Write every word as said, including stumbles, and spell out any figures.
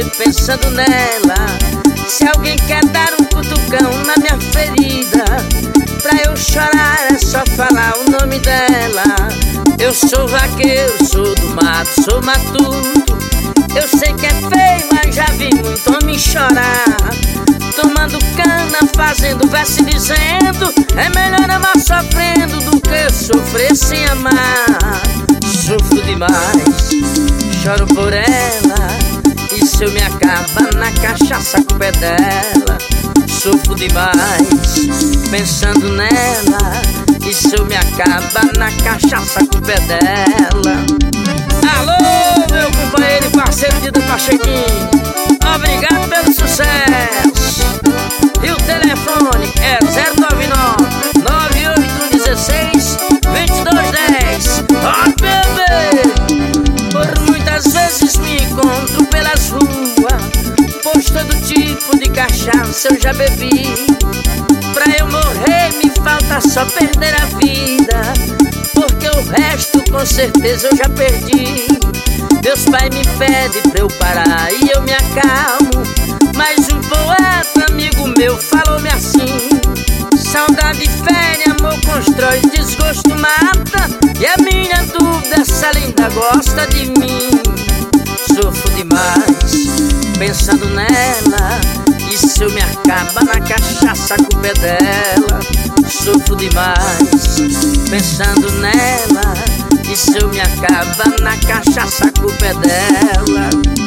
pensando nela. Se alguém quer dar um cutucão na minha ferida, pra eu chorar é só falar o nome dela. Eu sou vaqueiro, sou do mato, sou matuto. Eu sei que é feio, mas já vi muito homem chorar, tomando cana, fazendo verso e dizendo: é melhor amar sofrendo do que sofrer sem amar. Sofro demais, choro por ela, e se eu me acaba na cachaça, a culpa é dela. Sofro demais, pensando nela, e se eu me acaba na cachaça, a culpa é dela. Alô, meu companheiro e parceiro de Pachequinho, obrigado pelo sucesso. E o telefone é zero nove nove, nove oito um seis, dois dois um zero. Ó, bebê, por muitas vezes me encontro pelas ruas, pois todo tipo de cachaça eu já bebi. Pra eu morrer me falta só perder a vida, porque o resto com certeza eu já perdi. Meus pais me pedem pra eu parar e eu me acalmo, mas um poeta amigo meu falou-me assim: saudade fere, amor constrói, desgosto mata. E a minha dúvida é se ela ainda gosta de mim. Sofro demais, pensando nela, e se eu me acaba na cachaça, a culpa é dela. Sofro demais, pensando nela, e se eu me acaba na cachaça, a culpa é dela.